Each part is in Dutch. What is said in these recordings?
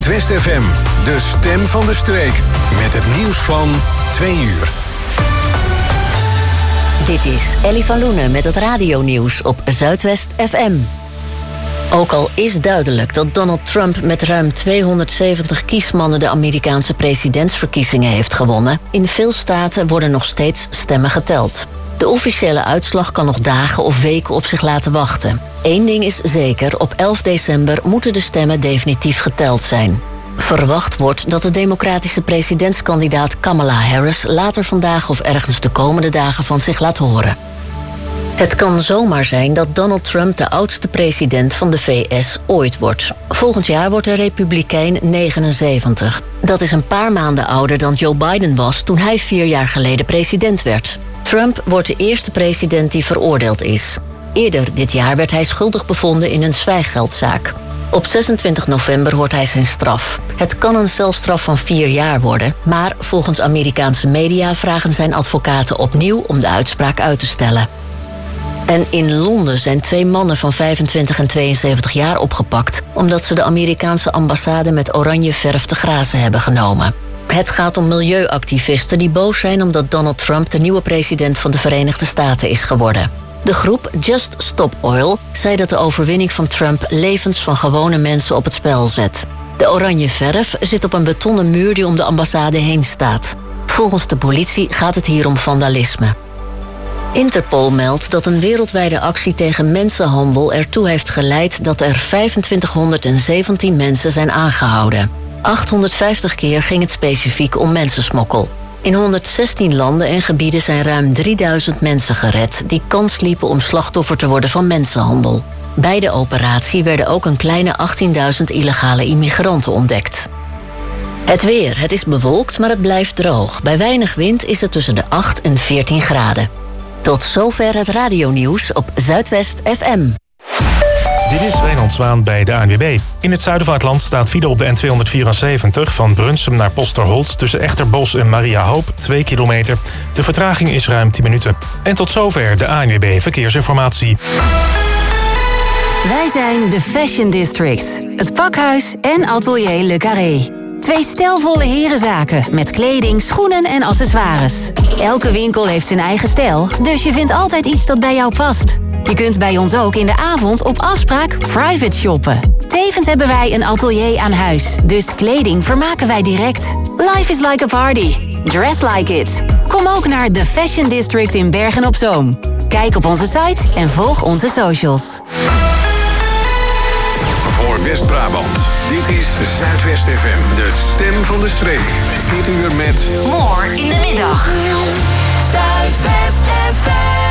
Zuidwest FM, de stem van de streek. Met het nieuws van 2 uur. Dit is Ellie van Loenen met het radionieuws op Zuidwest FM. Ook al is duidelijk dat Donald Trump met ruim 270 kiesmannen de Amerikaanse presidentsverkiezingen heeft gewonnen, in veel staten worden nog steeds stemmen geteld. De officiële uitslag kan nog dagen of weken op zich laten wachten. Eén ding is zeker, op 11 december moeten de stemmen definitief geteld zijn. Verwacht wordt dat de democratische presidentskandidaat Kamala Harris later vandaag of ergens de komende dagen van zich laat horen. Het kan zomaar zijn dat Donald Trump de oudste president van de VS ooit wordt. Volgend jaar wordt de Republikein 79. Dat is een paar maanden ouder dan Joe Biden was toen hij 4 jaar geleden president werd. Trump wordt de eerste president die veroordeeld is. Eerder dit jaar werd hij schuldig bevonden in een zwijggeldzaak. Op 26 november hoort hij zijn straf. Het kan een celstraf van 4 jaar worden, maar volgens Amerikaanse media vragen zijn advocaten opnieuw om de uitspraak uit te stellen. En in Londen zijn 2 mannen van 25 en 72 jaar opgepakt omdat ze de Amerikaanse ambassade met oranje verf te grazen hebben genomen. Het gaat om milieuactivisten die boos zijn omdat Donald Trump de nieuwe president van de Verenigde Staten is geworden. De groep Just Stop Oil zei dat de overwinning van Trump levens van gewone mensen op het spel zet. De oranje verf zit op een betonnen muur die om de ambassade heen staat. Volgens de politie gaat het hier om vandalisme. Interpol meldt dat een wereldwijde actie tegen mensenhandel ertoe heeft geleid dat er 2517 mensen zijn aangehouden. 850 keer ging het specifiek om mensensmokkel. In 116 landen en gebieden zijn ruim 3000 mensen gered die kans liepen om slachtoffer te worden van mensenhandel. Bij de operatie werden ook een kleine 18.000 illegale immigranten ontdekt. Het weer. Het is bewolkt, maar het blijft droog. Bij weinig wind is het tussen de 8 en 14 graden. Tot zover het radionieuws op Zuidwest FM. Dit is Wijnand Zwaan bij de ANWB. In het zuiden van het land staat file op de N274 van Brunsum naar Posterholt tussen Echterbos en Mariahoop 2 kilometer. De vertraging is ruim 10 minuten. En tot zover de ANWB Verkeersinformatie. Wij zijn de Fashion District, het pakhuis en atelier Le Carré. 2 stijlvolle herenzaken met kleding, schoenen en accessoires. Elke winkel heeft zijn eigen stijl, dus je vindt altijd iets dat bij jou past. Je kunt bij ons ook in de avond op afspraak private shoppen. Tevens hebben wij een atelier aan huis, dus kleding vermaken wij direct. Life is like a party. Dress like it. Kom ook naar The Fashion District in Bergen-op-Zoom. Kijk op onze site en volg onze socials. Voor West-Brabant, dit is Zuidwest FM, de stem van de streek. Dit uur met More in de middag. Zuidwest FM.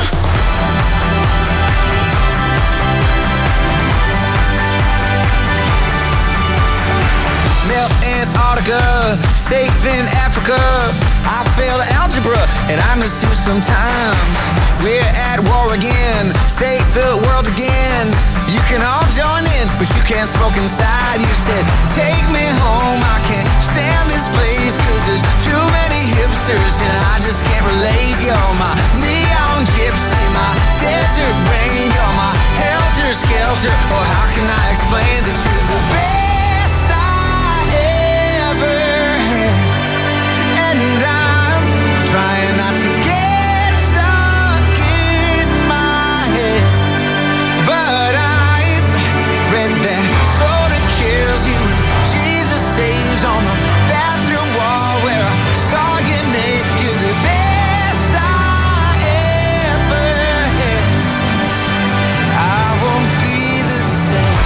Melt Antarctica, safe in Africa. I failed algebra and I miss you sometimes. We're at war again, save the world again. You can all join in, but you can't smoke inside. You said, take me home, I can't stand this place, cause there's too many hipsters and I just can't relate. You're my neon gypsy, my desert rain. You're my helter-skelter, or how can I explain the truth? The best I ever had, and I'm trying not to get stuck in my head, but I read that soda kills you and Jesus saves on the bathroom wall where I saw your name. You're the best I ever had. I won't be the same.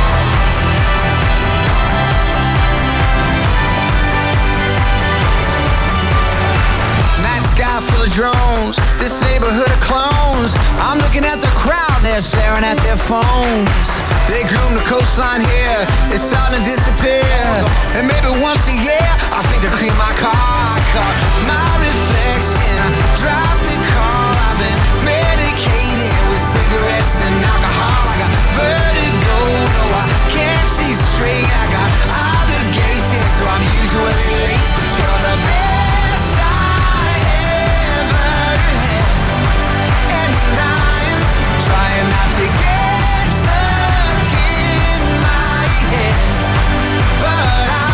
Night sky full of drones, this neighborhood of clones. I'm looking at the crowd, they're staring at their phones. They groom the coastline here, it's starting to disappear. And maybe once a year, I think to clean my car. I caught my reflection, I drive the car. I've been medicated with cigarettes and alcohol. I got vertigo, no I can't see straight. I got obligations, so I'm usually late. But you're the best I ever had, and I'm trying not to get stuck in my head, but I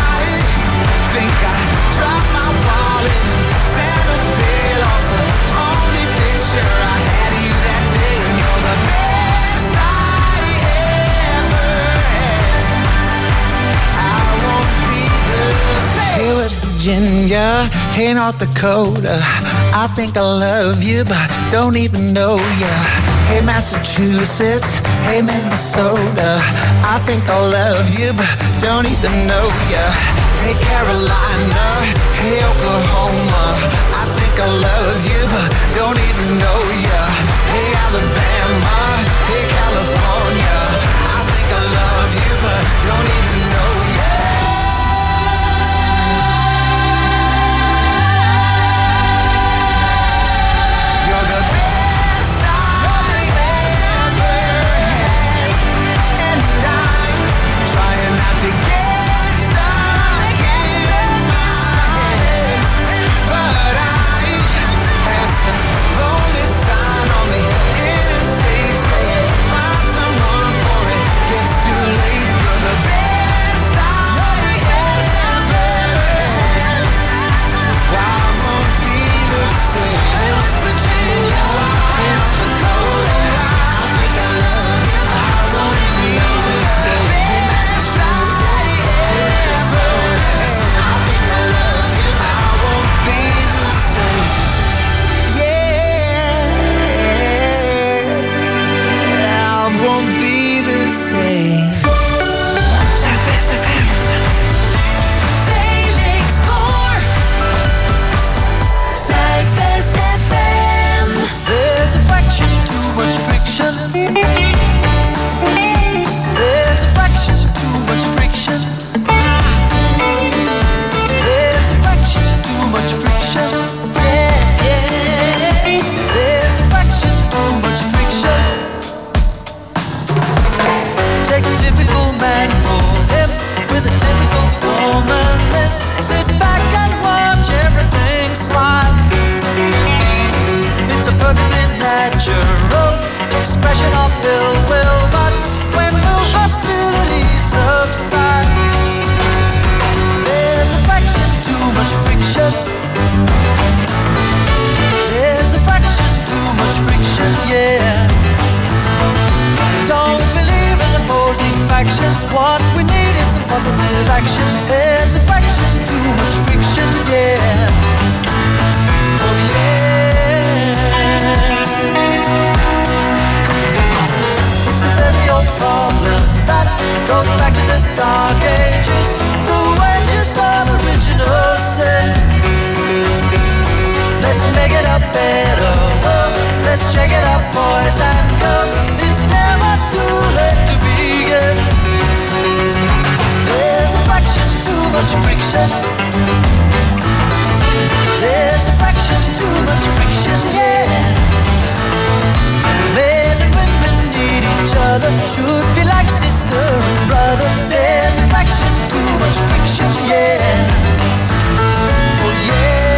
Virginia, hey, North Dakota. I think I love you, but don't even know ya. Hey, Massachusetts, hey, Minnesota. I think I love you, but don't even know ya. Hey, Carolina, hey, Oklahoma. I think I love you, but don't even know ya. Hey, Alabama, hey, California. I think I love you, but don't even know ya. You're the best I've ever had, and I'm trying not to get stuck in my head, but I passed the lonely sign on the interstate saying, find someone for it gets too late. You're the best I've ever had. Why won't be the same? West Virginia, North Dakota. I think I love you. I won't be the same. Best I've ever had. I think I love you. I won't be the same. Yeah, I won't be the same. Zuidwest FM. Felix Boer. Zuidwest FM. There's a fraction, too much friction. There's a fraction, too much friction. There's a fraction, too much friction. Yeah, yeah. There's a fraction, too much friction. Take a typical man, hold him with a typical woman, then sit back and watch everything slide. It's a perfectly natural expression of ill will, but when will hostilities subside? There's a fraction, too much friction. There's a fraction, too much friction, yeah. Don't believe in opposing factions. What we need is some positive action. There's a fraction, too much friction, yeah. Oh yeah. It's a very old problem that goes back to the dark ages. The wages of original sin. Let's make it a better world. Let's shake it up, boys and girls. It's never too late to begin. There's a fraction, too much friction. There's a fraction, too much friction, yeah. Men and women need each other, should be like sister and brother. There's a fraction, too much friction, yeah. Oh yeah.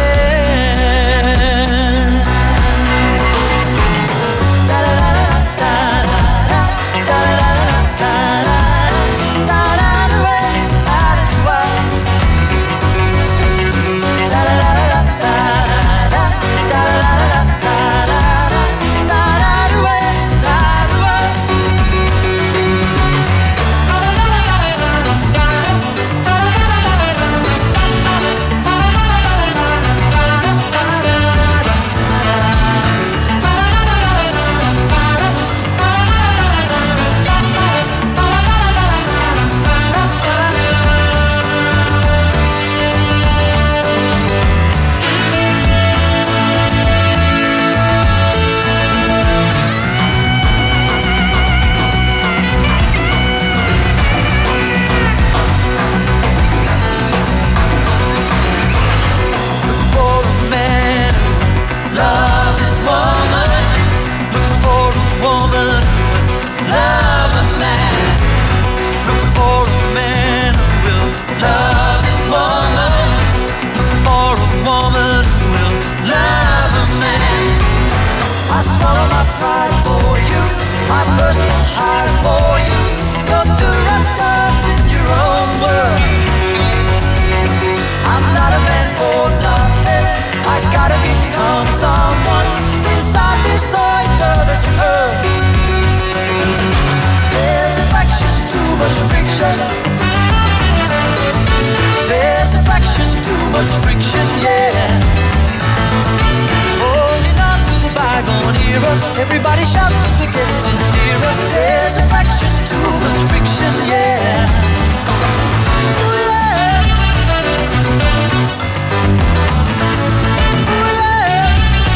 Everybody shout 'cause we're getting nearer. There's a fraction too much friction, yeah. Ooh, yeah. Ooh, yeah.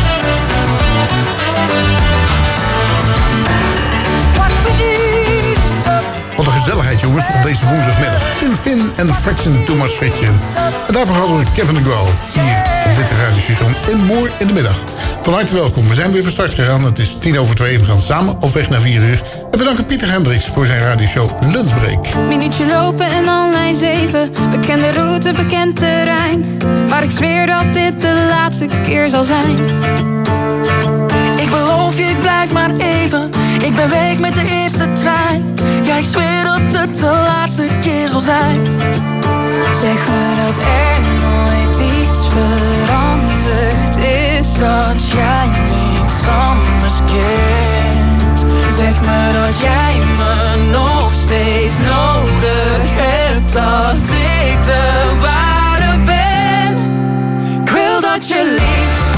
What we need is some. Wat een gezelligheid, jongens, op deze woensdagmiddag. Tim Finn en Fraction Too Much Friction. En daarvoor hadden we Kevin DeGraw hier op dit radiostation in Moor in de middag. Van harte welkom. We zijn weer van start gegaan. Het is 1:50. We gaan samen op weg naar 4 uur. En we danken Pieter Hendricks voor zijn radioshow Lunchbreak. Minuutje lopen en dan lijn 7. Bekende route, bekend terrein. Maar ik zweer dat dit de laatste keer zal zijn. Ik beloof je, ik blijf maar even. Ik ben weg met de eerste trein. Ja, ik zweer dat het de laatste keer zal zijn. Zeg me dat er nooit iets veranderd is. Dat jij niks anders kent. Zeg me dat jij me nog steeds nodig hebt. Dat ik de ware ben. Ik wil dat je liegt,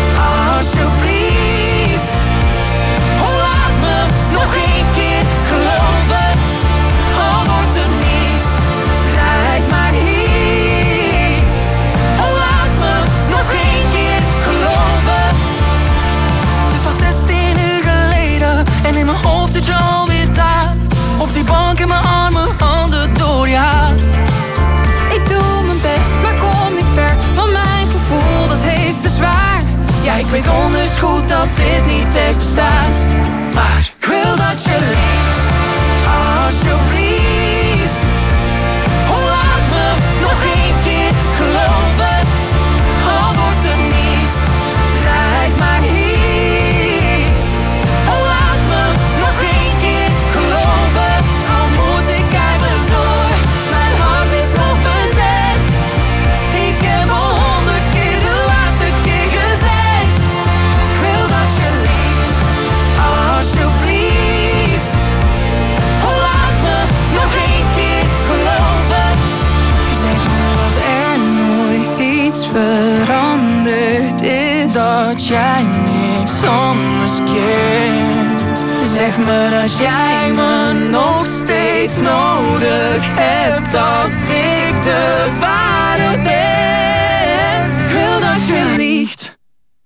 alsjeblieft. Oh, laat me nog één keer geloven. Al wordt er niets, blijf maar hier. Oh, laat me nog één keer geloven. Het is van 16 uur geleden en in mijn hoofd zit je alweer daar. Op die bank in mijn armen, handen door je haar. Ik doe mijn best, maar kom niet ver. Want mijn gevoel, dat heeft bezwaar. Ja, ik weet donders goed dat dit niet echt bestaat. Maar ik wil dat je liegt, alsjeblieft. Oh, laat me nog één keer geloven. Al wordt er niets, blijf maar hier. Oh, laat me nog één keer geloven. Al moet ik eigenlijk door, mijn hart is nog bezet. Ik heb al 100 keer de laatste keer gezegd. Ik wil dat je liegt, alsjeblieft. Oh, laat me nog één keer geloven. Zeg me dat er nooit iets veranderd is. Dat jij niks anders kent. Zeg me dat jij me nog steeds nodig hebt. Dat ik de ware ben. Ik wil dat je liegt,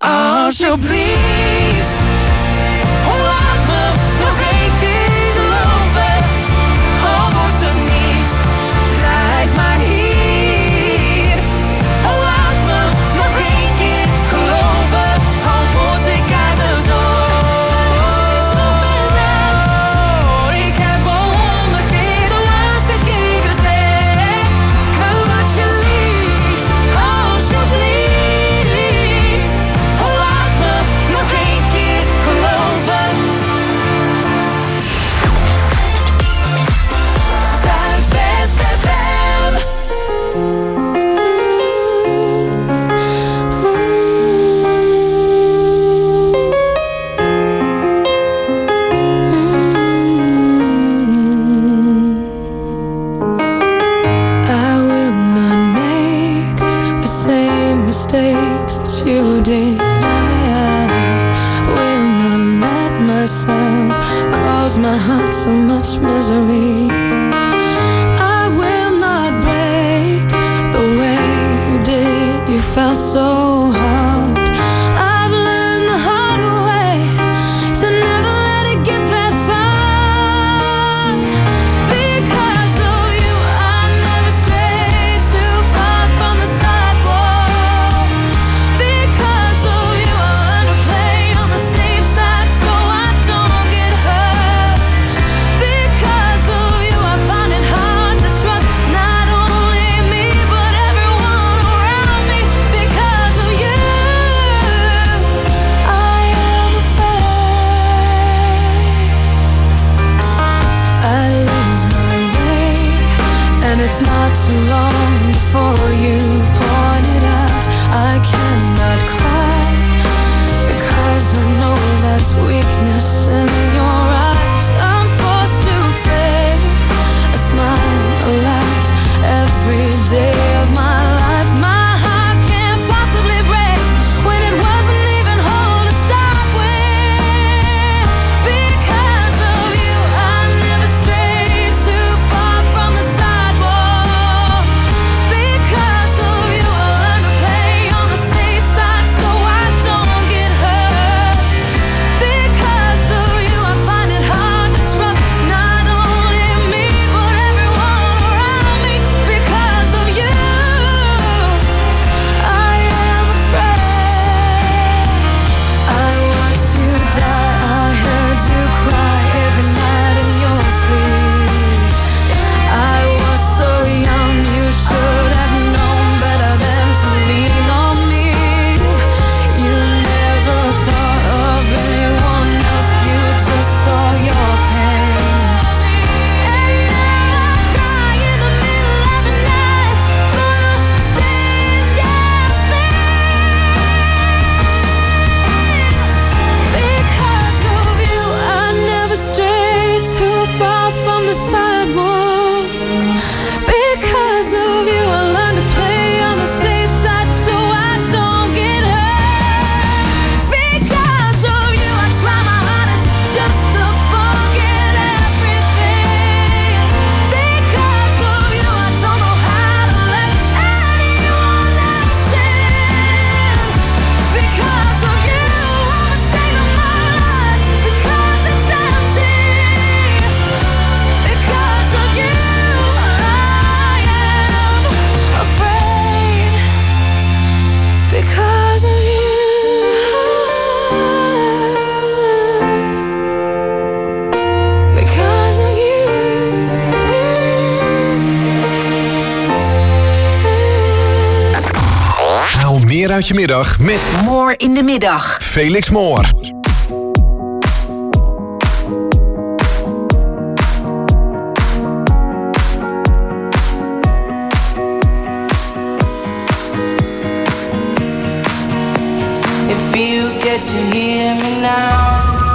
alsjeblieft. Oh, laat me nog één keer geloven. Al wordt er niets, blijf maar hier. Oh, laat me nog één keer geloven. Al moet ik eigenlijk door. Ik heb al 100 keer de laatste keer gezegd. Ik wil dat je liegt, alsjeblieft. Oh, laat me nog één keer geloven. Zuidwest FM. I will not make the same mistakes that you did. I will not let myself cause my heart so much misery. I will not break the way you did. You felt so hard. I've learned the hard way to never let it get that far. Because of you, I never strayed too far from the sidewalk. Because of you, I learned to play on the safe side so I don't get hurt. Because of you, I find it hard to trust not only me but everyone around me. Because of meer uit je middag met More in de middag. Felix Moore. If you get to hear me now,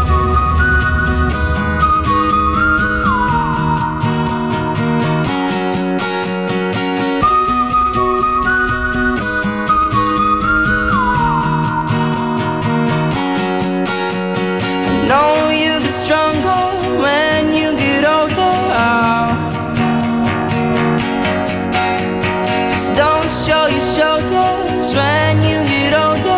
I know you get stronger when you get older. Just don't show your shoulders when you get older.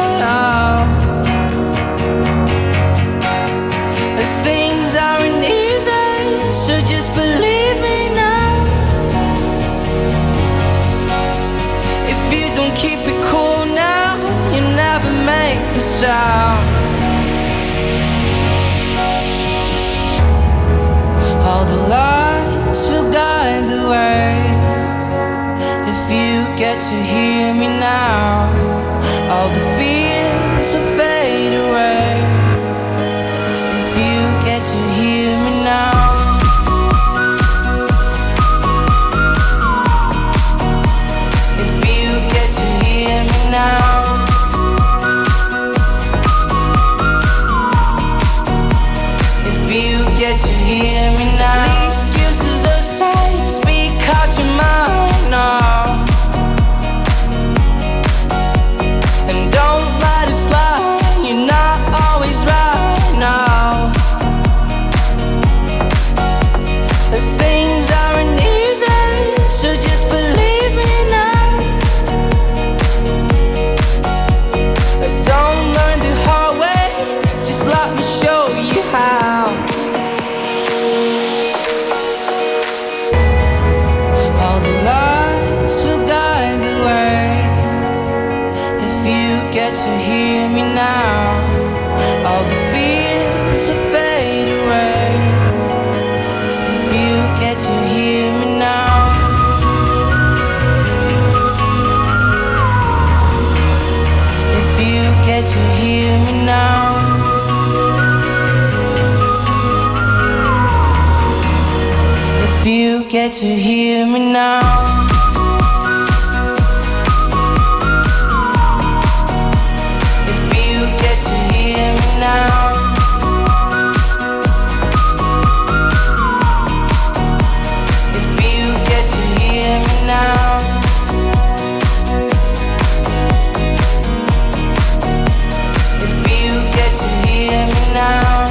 Things aren't easy, so just believe me now. If you don't keep it cool now, you never make the sound. All the lights will guide the way. If you get to hear me now, all the fears will fade away. If you get to hear me now, if you get to hear me now, if you get to hear me now, the excuses aside, speak out your mind now, and don't let it slide. You're not always right now. The things aren't easy, so just believe me now. Don't learn the hard way, just let me show you how. All the lights will guide the way. If you get to hear me now, all the fears will fade away. If you get to hear me now, if you get to hear me now, if you get to hear me now. If you get to hear me now, if you get to hear me now, if you get to hear me now,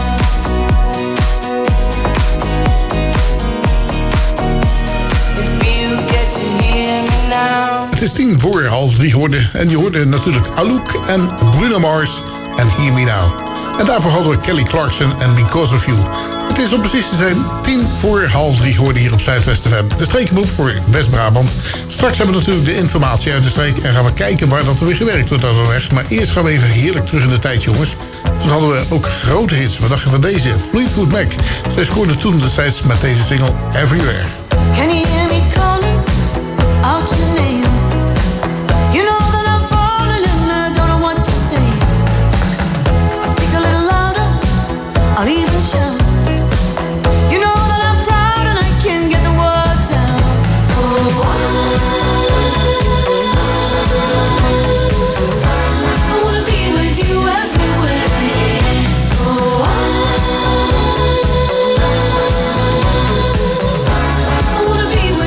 if you get to hear me now. Het is 2:10 geworden en je hoorde natuurlijk Anouk en Bruno Mars en Hear Me Now. En daarvoor hadden we Kelly Clarkson en Because of You. Het is om precies te zijn 2:10 geworden hier op Zuidwest FM. De streekenboek voor West-Brabant. Straks hebben we natuurlijk de informatie uit de streek en gaan we kijken waar dat er weer gewerkt wordt aan de weg. Maar eerst gaan we even heerlijk terug in de tijd, jongens. Toen hadden we ook grote hits. Wat dacht je van deze? Fleetwood Mac. Zij scoorde toen destijds met deze single Everywhere. Can you hear me calling out your name? You know that I'm falling and I don't know what to say. I speak a little louder, I'll even shout. You know that I'm proud and I can't get the words out. Oh, I wanna be with you everywhere. Oh, I wanna be with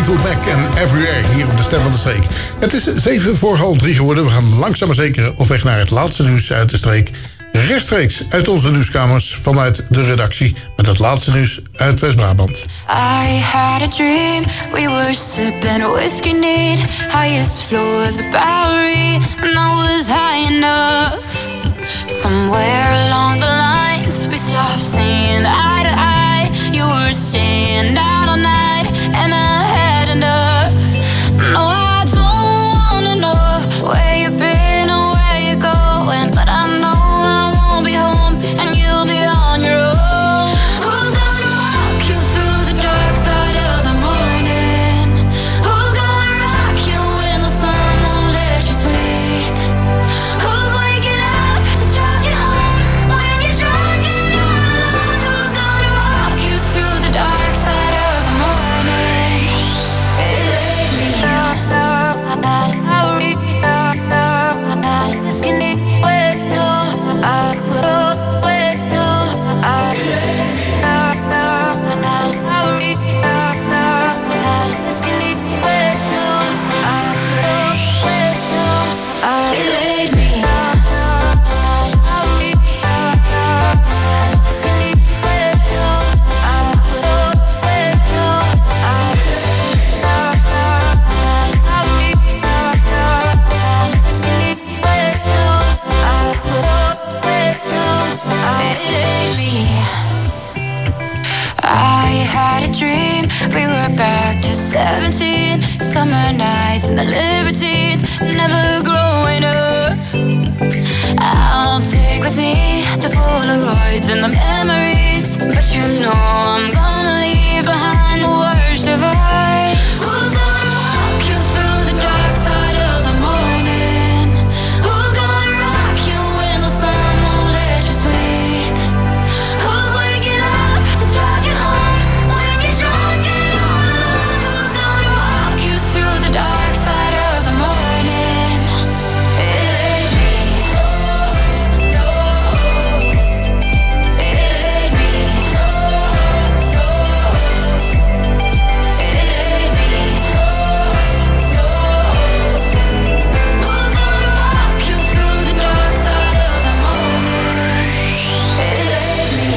Mac en Everywhere hier op de Stem van de Streek. Het is 2:07 geworden. We gaan langzaam maar zeker op weg naar het laatste nieuws uit de streek. Rechtstreeks uit onze nieuwskamers vanuit de redactie met het laatste nieuws uit West-Brabant. I had a dream, we were sipping whiskey neat, highest floor of the Bowery, and I was high enough. Somewhere along the lines, we stopped seeing eye to eye. You were staying out all night, and I had enough. No, I don't wanna know where you've been or where you're going, but I know I won't be home, and you'll be on your own. Who's gonna walk you through the dark side of the morning? Who's gonna rock you when the sun won't let you sleep? Who's waking up to drive you home when you're drunk and all alone? Who's gonna walk you through the dark side of the morning? We were back to 17, summer nights and the libertines, never growing up. I'll take with me the Polaroids and the memories, but you know I'm gonna leave behind the worst of us. Who's gonna walk you through the dark side of the morning? Who's gonna rock you when the sun won't let you sleep? Who's waking up to drive you home when you're drunk and all alone? Who's gonna walk you through the dark side of the morning? It ain't me. No, it ain't me. No, it ain't me. No, who's gonna walk you through the dark side of the morning? It ain't me.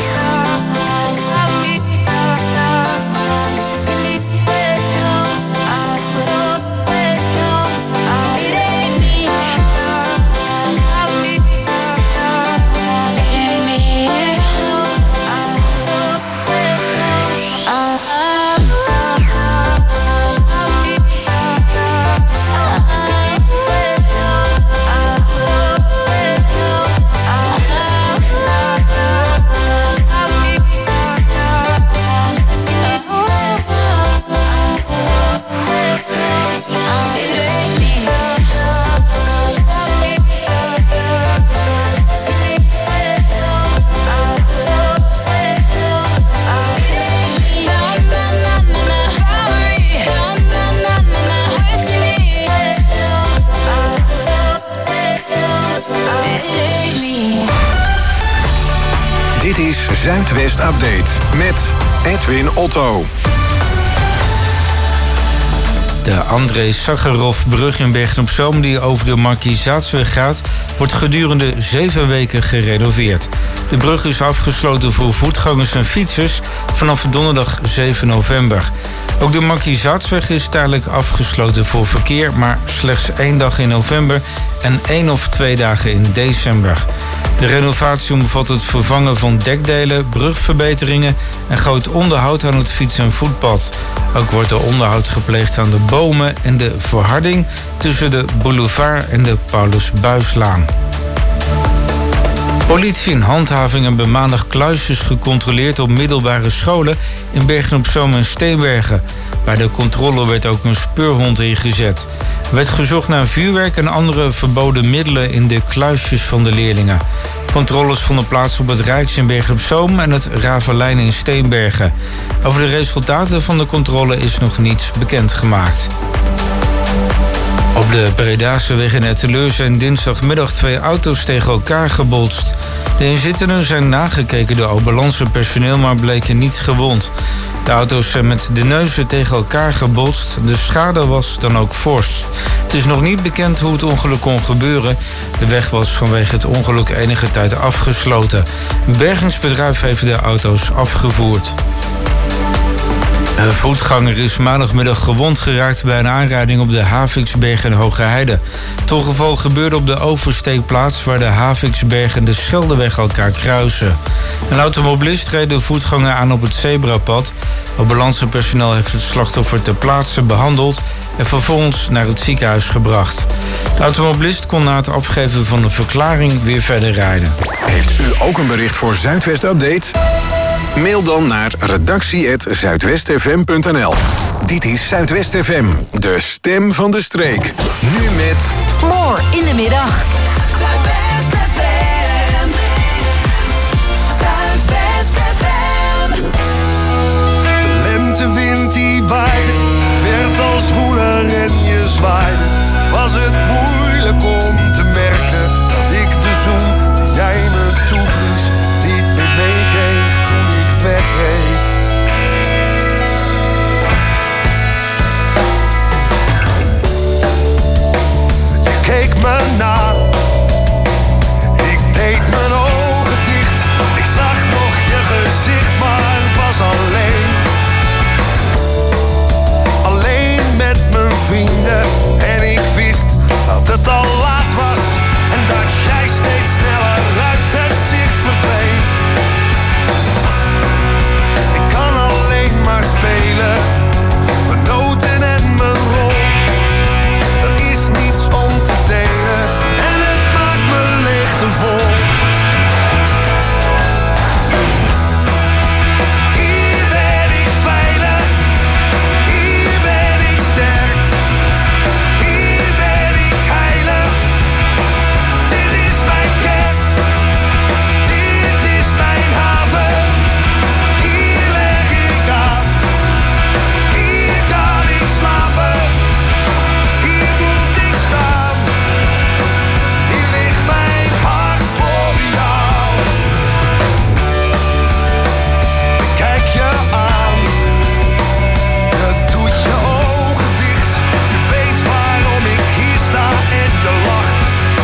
Dit is Zuidwest Update met Edwin Otto. De André Sakharov-brug in Bergen-op-Zoom, die over de Markiezaatsweg gaat, wordt gedurende 7 weken gerenoveerd. De brug is afgesloten voor voetgangers en fietsers vanaf donderdag 7 november. Ook de Markiezaatsweg is tijdelijk afgesloten voor verkeer, maar slechts 1 dag in november en 1 of 2 dagen in december. De renovatie omvat het vervangen van dekdelen, brugverbeteringen en groot onderhoud aan het fiets- en voetpad. Ook wordt er onderhoud gepleegd aan de bomen en de verharding tussen de boulevard en de Paulus Buislaan. Politie en handhaving hebben maandag kluisjes gecontroleerd op middelbare scholen in Bergen-op-Zoom en Steenbergen. Bij de controle werd ook een speurhond ingezet. Er werd gezocht naar vuurwerk en andere verboden middelen in de kluisjes van de leerlingen. Controles vonden plaats op het Rijks in Bergen-op-Zoom en het Ravelijn in Steenbergen. Over de resultaten van de controle is nog niets bekendgemaakt. Op de Bredaanse weg in Etteleur zijn dinsdagmiddag 2 auto's tegen elkaar gebotst. De inzittenden zijn nagekeken door ambulancepersoneel, maar bleken niet gewond. De auto's zijn met de neuzen tegen elkaar gebotst. De schade was dan ook fors. Het is nog niet bekend hoe het ongeluk kon gebeuren. De weg was vanwege het ongeluk enige tijd afgesloten. Een bergingsbedrijf heeft de auto's afgevoerd. Een voetganger is maandagmiddag gewond geraakt bij een aanrijding op de Haviksberg en Hogeheide. Het ongeval gebeurde op de oversteekplaats waar de Haviksberg en de Scheldeweg elkaar kruisen. Een automobilist reed de voetganger aan op het zebrapad. Ambulancepersoneel heeft het slachtoffer ter plaatse behandeld en vervolgens naar het ziekenhuis gebracht. De automobilist kon na het afgeven van de verklaring weer verder rijden. Heeft u ook een bericht voor Zuidwest Update? Mail dan naar redactie@zuidwestfm.nl. Dit is Zuidwest FM, de stem van de streek. Nu met... More in de middag. Zuidwest FM. Zuidwest FM. De lentewind die waaide, werd als woeler en je zwaaide. Was het moeilijk om te merken dat ik de zoen die jij me toeblies niet meer meekreeg toen ik wegreed. Je keek me na, ik deed mijn ogen dicht. Ik zag nog je gezicht, maar was alleen. Alleen met mijn vrienden en ik wist dat het al laat was en dat jij steeds sneller uit het zicht verdween. Ik kan alleen maar spelen, mijn noten en mijn rol. Er is niets om te delen en het maakt me leegtevol. Hier ben ik veilig, hier ben ik sterk, hier ben ik heilig. Dit is mijn kerk, dit is mijn haven. Hier leg ik aan, hier kan ik slapen. Hier moet ik staan, hier ligt mijn hart voor jou. Ik kijk je aan, je doet je ogen dicht. Je weet waarom ik hier sta en je lacht.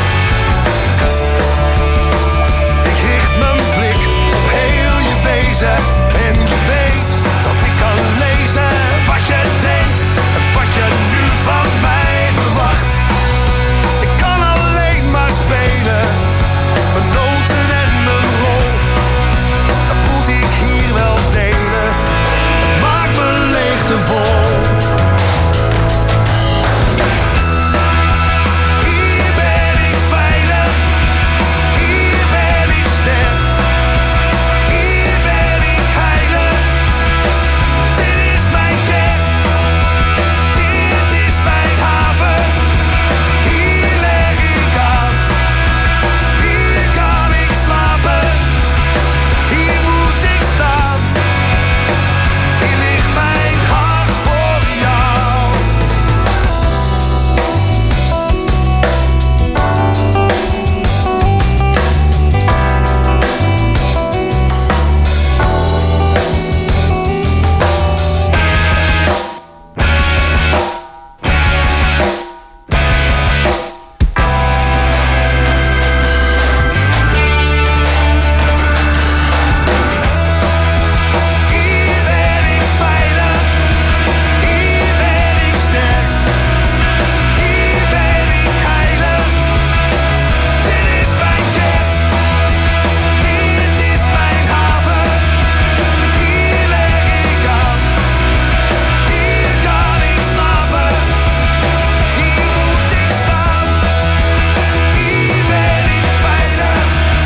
Ik richt mijn blik op heel je wezen en je weet dat ik kan lezen wat je denkt en wat je nu van mij verwacht. Ik kan alleen maar spelen, mijn noten en mijn rol. Dat moet ik hier wel delen, het maakt me leegtevol. Hier ben ik veilig, hier ben ik sterk, hier ben ik heilig. Dit is mijn kerk, dit is mijn haven. Hier leg ik aan, hier kan ik slapen. Hier moet ik staan, hier ligt mijn hart voor jou. Hier ben ik veilig, hier ben ik sterk, hier ben ik heilig. Dit is mijn kerk, dit is mijn haven. Hier leg ik aan, hier kan ik slapen. Hier moet ik staan, hier ben ik veilig.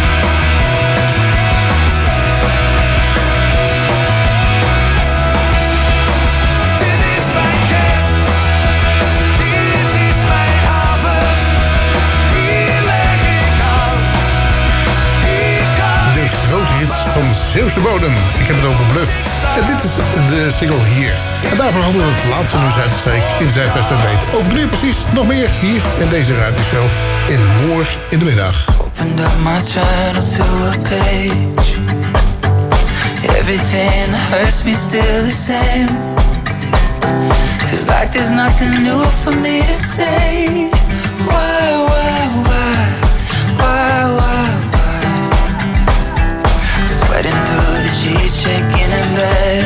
Dit is mijn kerk, dit is mijn haven. Hier leg ik aan, hier kan De grote hit van Zeeuwse bodem. Ik heb het over Bluff. En dit is de single hier. En daarvoor hadden we het laatste nieuws uit de streek in Zuidwest Update. Over nu precies nog meer hier in deze radioshow in More in de middag. Opened up my journal to a page. everything hurts me still the same. Feels like there's nothing new for me to say. Why? Sweating through the sheets, shaking in bed.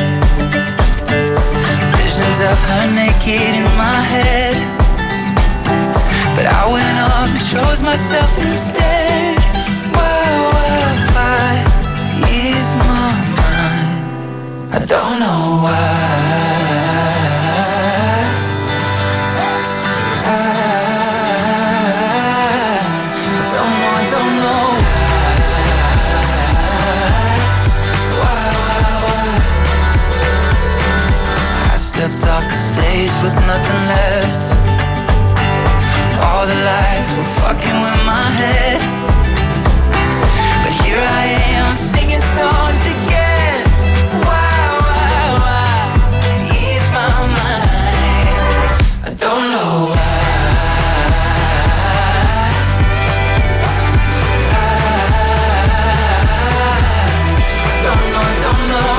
Visions of her naked in my head. But I went off and chose myself instead. Why is my mind? I don't know why. Stepped off the stage with nothing left. All the lights were fucking with my head. But here I am singing songs again. Why ease my mind? I don't know why. I don't know.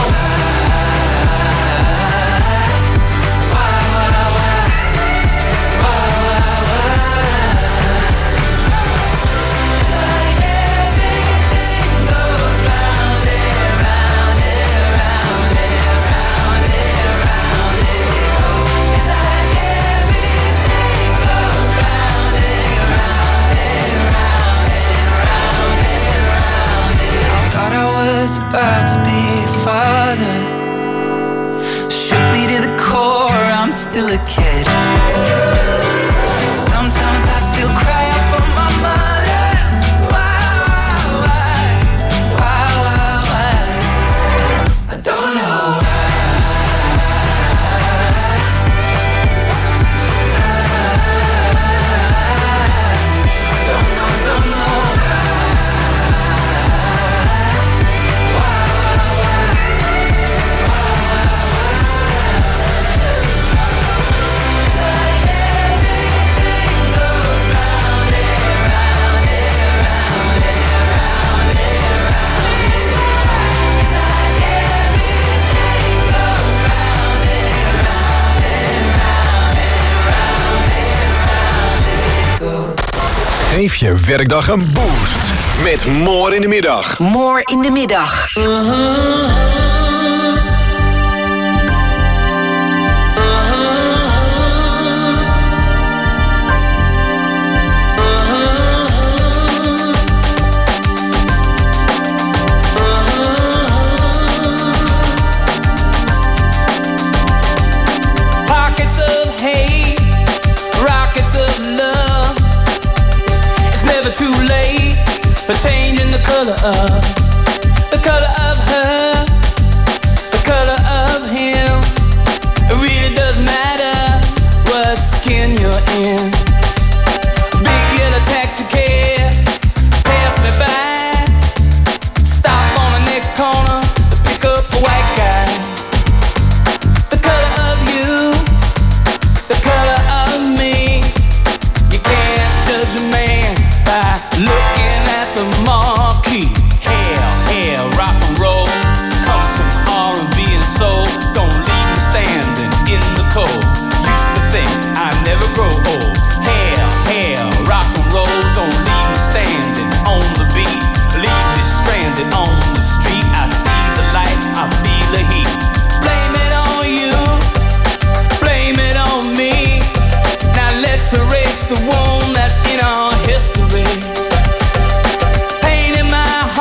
About to be a father. Shook me to the core, I'm still a kid. Sometimes I still cry out for my mother. Why? I don't know why. I don't know. Geef je werkdag een boost met More in de Middag. More in de Middag. Pockets of hate, rockets of love. Never too late for changing the color of her, the color of him. It really doesn't matter what skin you're in. Big yellow taxi cab passed me by. Stop on the next corner to pick up a white guy. The color of you, the color of me. You can't judge a man by looking at the marquee. Hell, rock and roll. Comes some R&B and soul. Don't leave me standing in the cold. Used to think I'd never grow old. Hell, rock and roll. Don't leave me standing on the beat. Leave me stranded on the street. I see the light, I feel the heat. Blame it on you, blame it on me. Now let's erase the wound that's in our history. Pain in my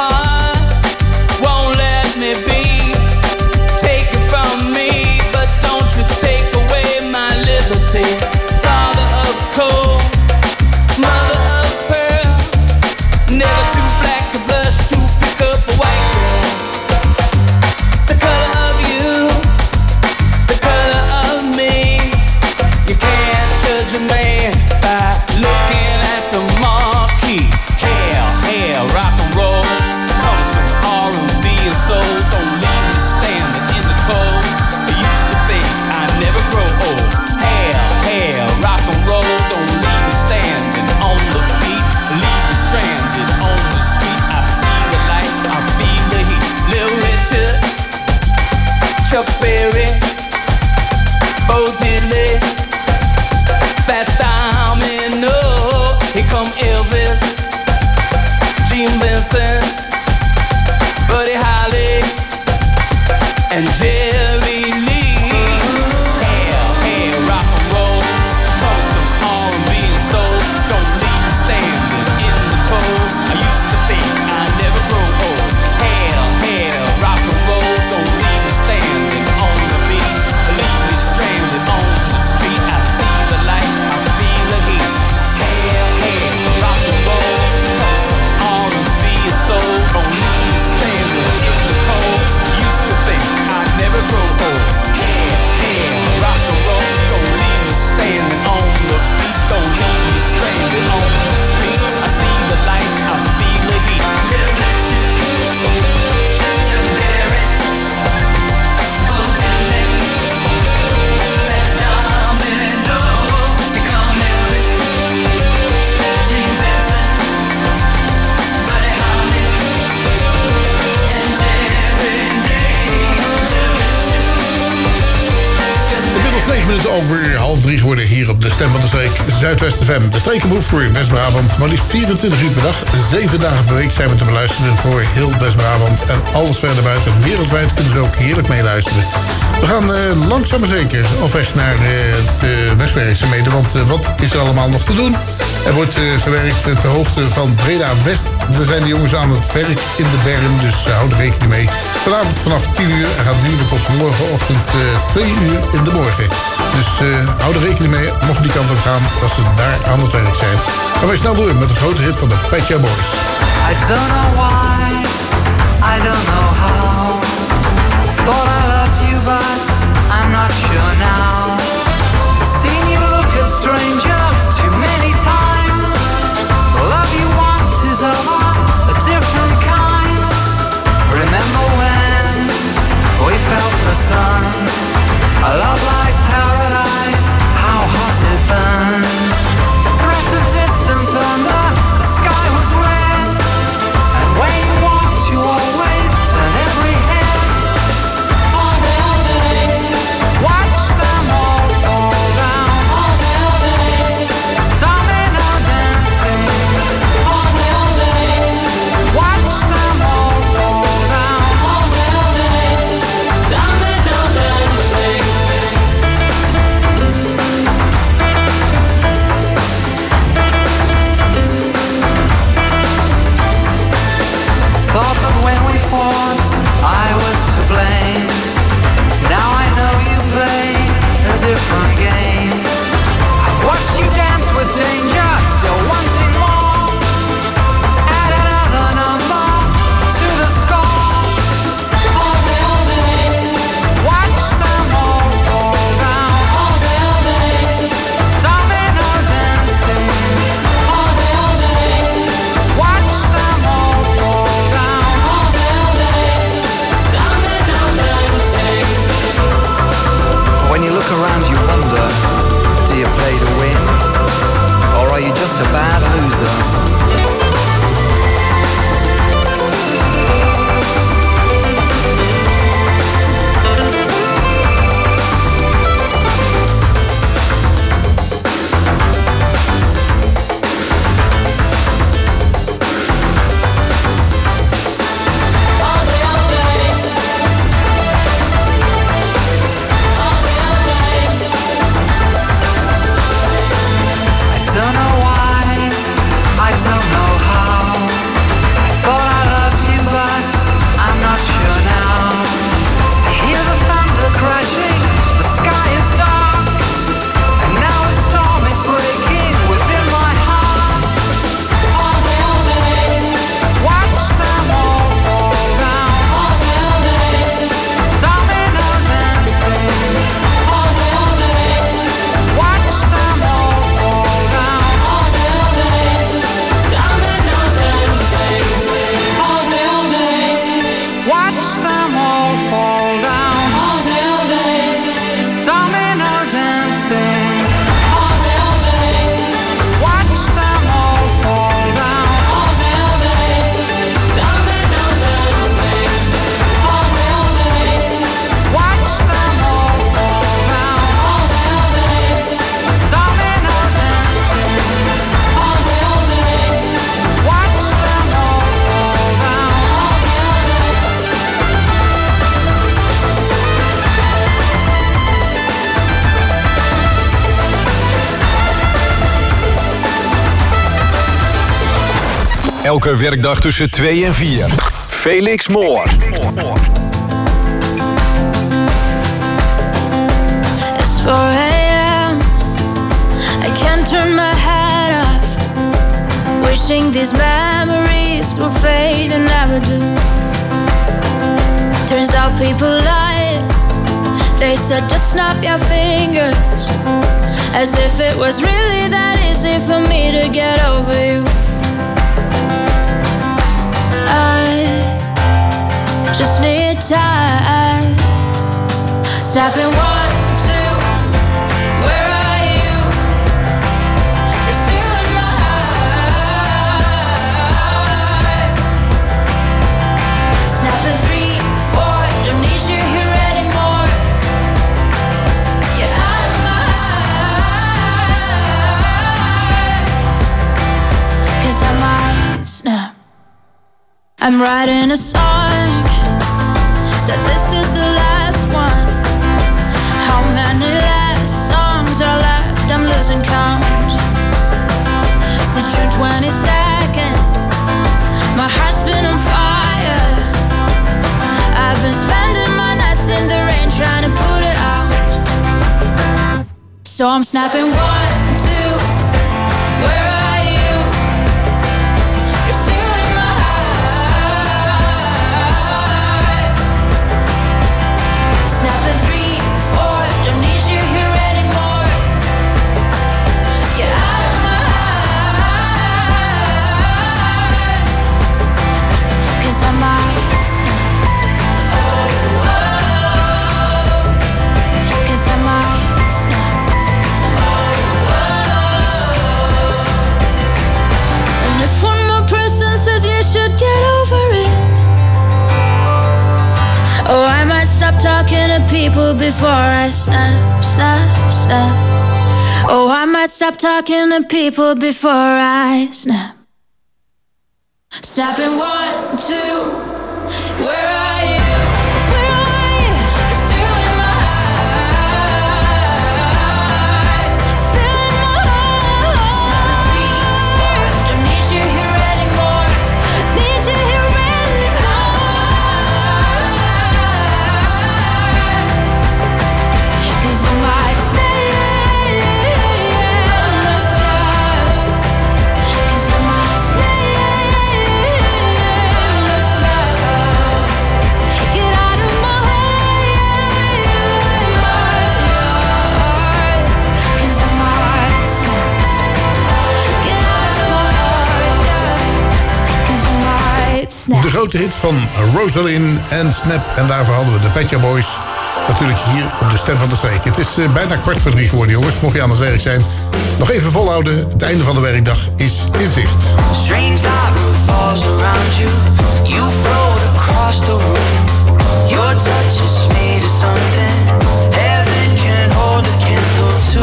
Chuck Berry, Bo Diddley, Fats Domino, here come Elvis, Gene Vincent, Buddy Holly, and Jerry Lee. Hail, hail, rock and roll, come some R&B and soul. Don't leave me standing in the cold. I used to think I never grow old. Hail, hail, rock and roll, don't leave me standing on the beat. Leave me stranded on the street. I see the light, I feel the heat. Hail, hail, rock and roll, come some R&B and soul. Don't leave me standing in the cold. Used to think I'd never grow old. Hail, hail, rock and roll, don't leave me standing on the beat. Don't leave me stranded on the street. I see the light, I feel the heat. Inmiddels 9 minuten over 2:30 geworden hier op de Stem van de Streek, Zuidwest FM. De Streekenboek voor West-Brabant. Maar liefst 24 uur per dag, 7 dagen per week zijn we te beluisteren voor heel West-Brabant. En alles verder buiten. Wereldwijd kunnen ze ook heerlijk meeluisteren. We gaan langzaam maar zeker op weg naar de wegwerkzaamheden. Want wat is er allemaal nog te doen? Er wordt gewerkt ter hoogte van Breda-West. Daar zijn de jongens aan het werk in de berm, dus houd er rekening mee. Vanavond vanaf 10 uur en gaat duren tot morgenochtend 2 uur in de morgen. Dus hou er rekening mee, mocht die kant op gaan, dat ze daar aan het werk zijn. Gaan wij snel door met een grote hit van de Pet Shop Boys. I don't know why, I don't know how. Thought I loved you, but I'm not sure now. Seen you look at strangers too many times. Love you want is a different kind. Remember when we felt the sun? A love like paradise, how hot it burned. Threat of distant thunder, the sky was red. And when you Elke werkdag tussen 2 en 4. Felix Moore. It's 4 a.m. I can't turn my head off. Wishing these memories will fade and never do. Turns out people lie. They said just snap your fingers, as if it was really that easy for me to get over you. I just need time. Snapping 1, 2. Where are you? You're still in my eye. Snapping 3, 4. Don't need you here anymore. Get out of my eye. 'Cause I might snap. I'm writing a song. Said this is the last one. How many last songs are left? I'm losing count. Since June 22nd, my heart's been on fire. I've been spending my nights in the rain trying to put it out. So I'm snapping 1, 2. Where are you? You're still in my eye. Snapping 3, 4. Don't need you here anymore. Get out of my eye. 'Cause I might snap. 'Cause I might snap. And if one more person says you should get over it, oh, I might stop talking to people before I snap, snap, snap. Oh, I might stop talking to people before I snap. Snapping 1, 2. Where are you? Where are you? You're still in my eye. Still in my eye. Snapping 3, 4. Don't need you here anymore. Need you here anymore. 'Cause I might stay. Cause I might stay. Get out of my head. 'Cause I might snap. Get out of my heart. 'Cause I might snap. De grote hit van Rosalind en Snap. En daarvoor hadden we de Pet Shop Boys. Natuurlijk hier op de Stem van de Streek. Het is bijna 2:15 geworden, jongens. Mocht je aan het werk zijn, nog even volhouden. Het einde van de werkdag is in zicht. Strange light revolves around you. You float across the room. Your touch is made of something heaven can hold a candle to.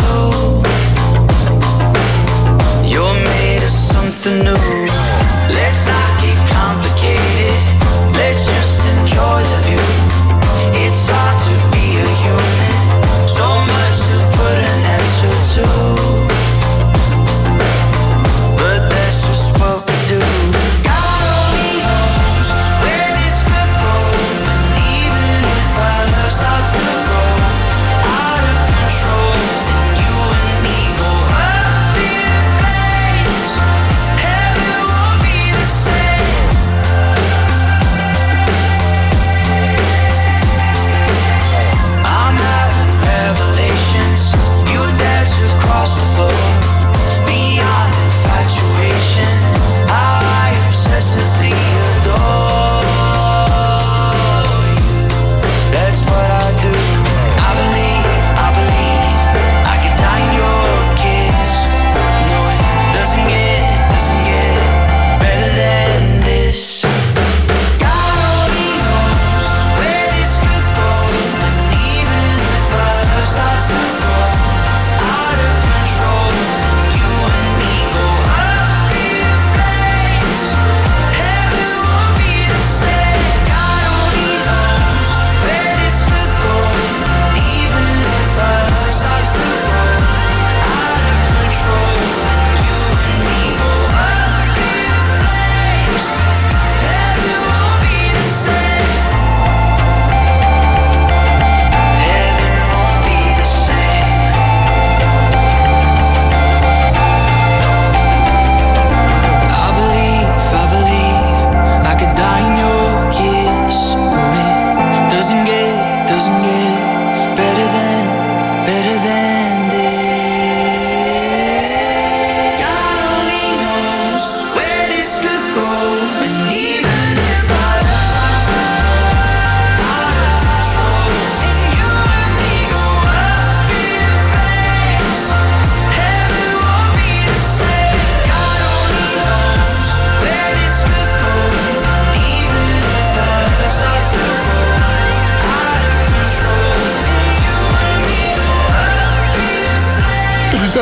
You're made of something new. Let's not get complicated. Let's just enjoy the view. It's hard to be a human. So much to put an answer to. But that's just what we do. God only knows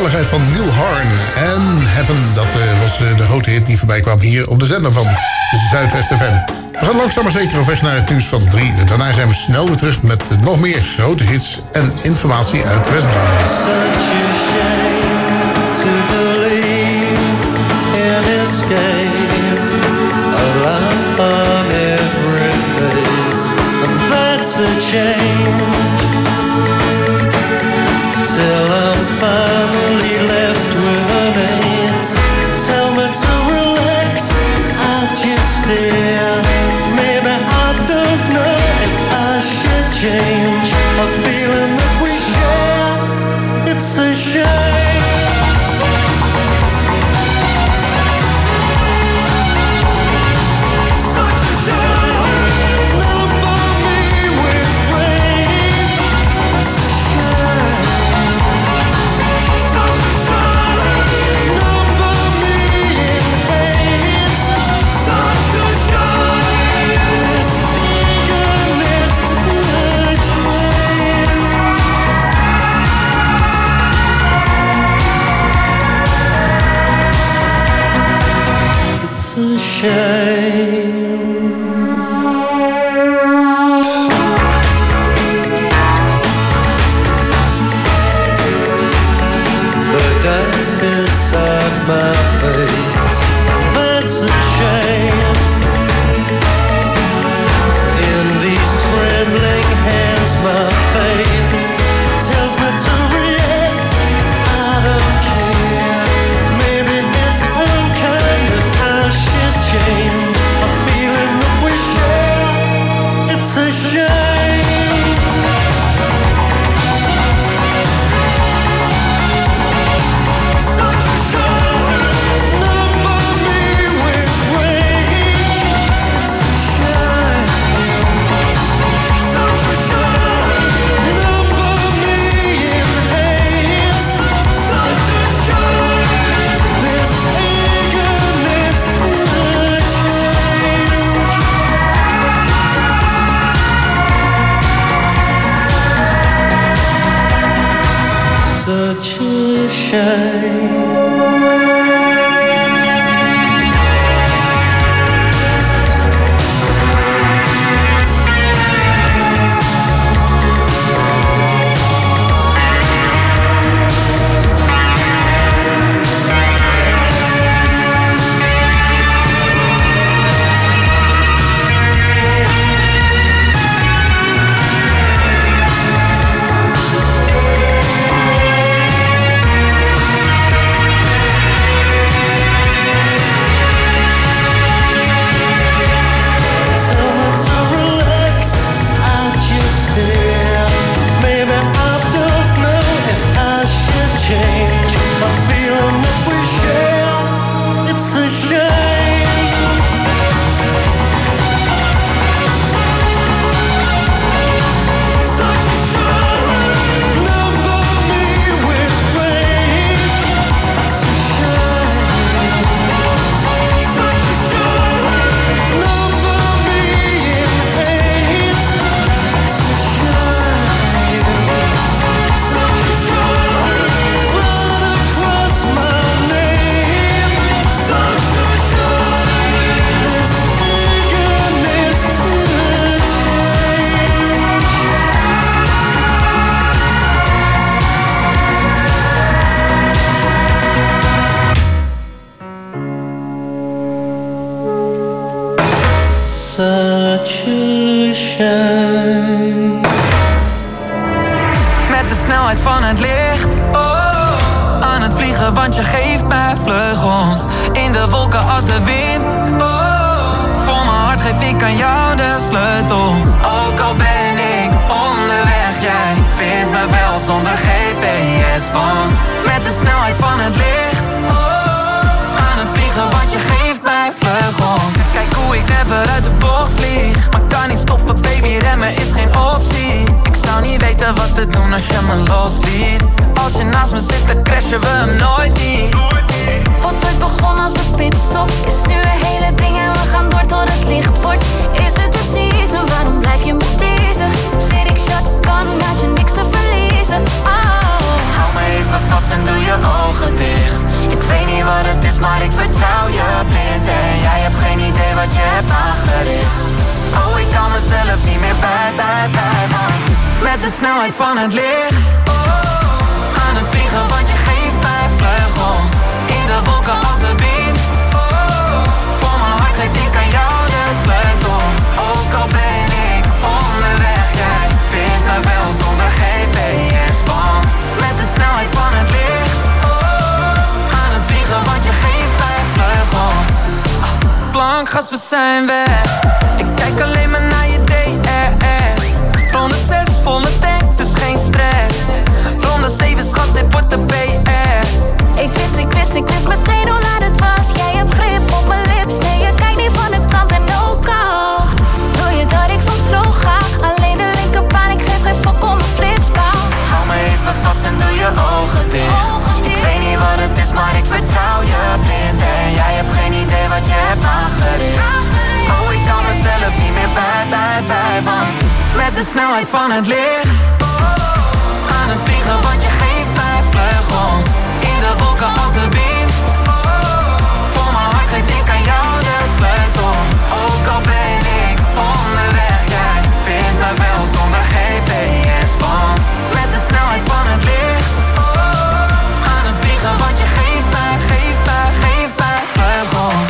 gezelligheid van Neil Horn. En Heaven, dat was de grote hit die voorbij kwam hier op de zender van Zuidwest FM. We gaan langzaam maar zeker op weg naar het nieuws van 3 uur. Daarna zijn we snel weer terug met nog meer grote hits en informatie uit West-Brabant. Till I'm finally left with an eight. Tell me to relax, I just stare. Maybe I don't know if I should change. A feeling that we share, it's a shame. Such a shame, not for me with rage. It's a shame. My fate, that's a shame. In these trembling hands, my faith tells me to react. I don't care. Maybe it's unkind that I should change. A feeling that we share, it's a shame. Such a shame. Such a shame. Such a shame. Met de snelheid van het licht, oh, aan het vliegen, want je geeft mij vleugels. In de wolken als de wind, oh, voor mijn hart geef ik aan jou de sleutel. Ook al ben ik onderweg, jij vindt me wel zonder GPS. Want met de snelheid van het licht, oh, aan het vliegen, want je geeft mij vleugels. Kijk hoe ik never uit de bocht vlieg, maar kan niet stoppen baby, remmen is geen optie. Ik zou niet weten wat te doen als je me losliet. Als je naast me zit dan crashen we hem nooit niet. Wat ooit begon als een pitstop is nu een hele ding en we gaan door tot het licht wordt. Is het de season, waarom blijf je me teasen? Zit ik shotgun, naast je niks te verliezen. Oh. Hou me even vast en doe je ogen de snelheid van het licht. Aan het vliegen, want je geeft mij vleugels. In de wolken als de wind. Voor mijn hart geef ik aan jou de sleutel. Ook al ben ik onderweg, jij vindt me wel zonder GPS. Want met de snelheid van het licht. Aan het vliegen, want je geeft mij vleugels. Plank, gas, we zijn weg. Ik kijk alleen maar naar je DRS. Ronde 6, volle tank, dus geen stress. Ronde 7, schat, dit wordt de BR. Ik wist meteen hoe laat het was. Jij hebt grip op mijn lips. Nee, je kijkt niet van de kant en ook al wil je dat ik soms slow ga. Alleen de linkerbaan, ik geef geen fok om mijn flitspaal. Hou me even vast en doe je ogen dicht. Ik weet niet wat het is, maar ik vertrouw je blind. En jij hebt geen idee wat je hebt aangericht. Oh, ik kan mezelf niet meer bij. Want met de snelheid van het licht. Aan het vliegen, want je geeft mij vleugels. In de wolken als de wind. Voor mijn hart geef ik aan jou de sleutel. Ook al ben ik onderweg, jij vindt me wel zonder GPS. Want met de snelheid van het licht. Aan het vliegen, want je geeft mij vleugels.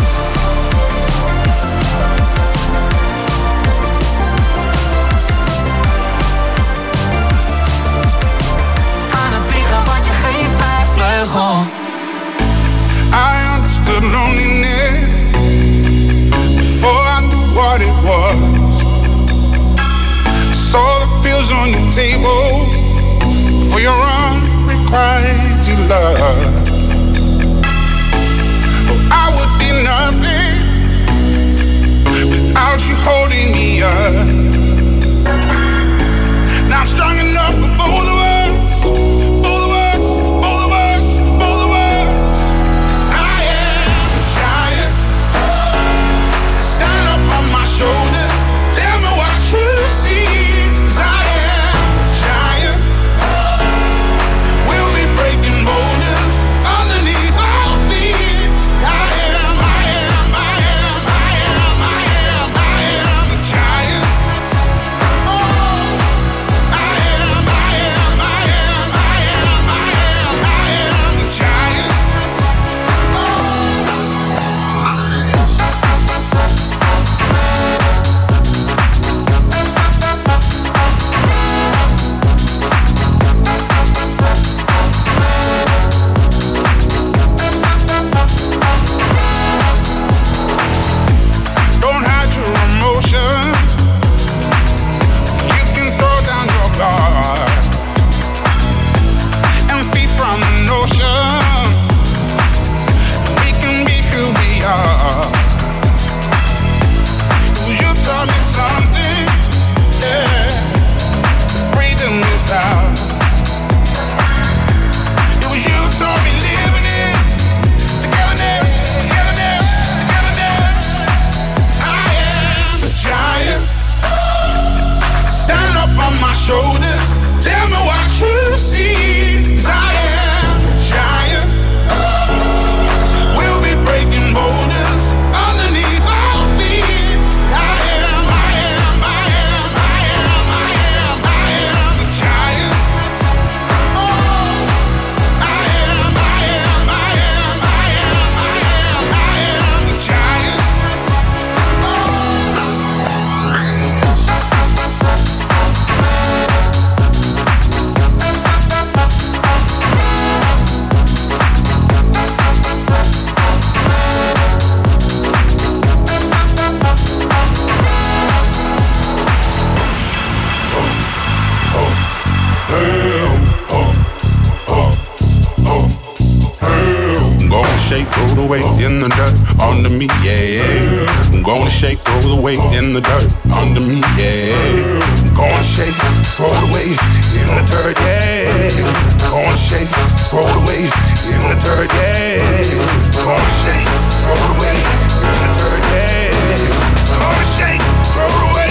I understood loneliness before I knew what it was. I saw the pills on your table for your unrequited love. Oh, I would be nothing without you holding me up. Now I'm strong enough for both of us. Shoulders, tell me what you see. 'Cause I am a giant. We'll be breaking boulders underneath our feet. I am a giant. Oh, I am a giant. Shoulders, tell me what you see. 'Cause I am a giant. We'll be breaking boulders underneath our feet. I am a giant. Oh, I am a giant. Shake, roll the weight in the dirt under me, yeah. I'm gonna shake, roll the weight in the dirt under me, yeah. I'm gonna shake, throw the weight in the dirt, yeah. Gonna shake, throw the weight in the dirt, yeah. Gonna shake, throw the weight in the dirt, yeah. Gonna shake.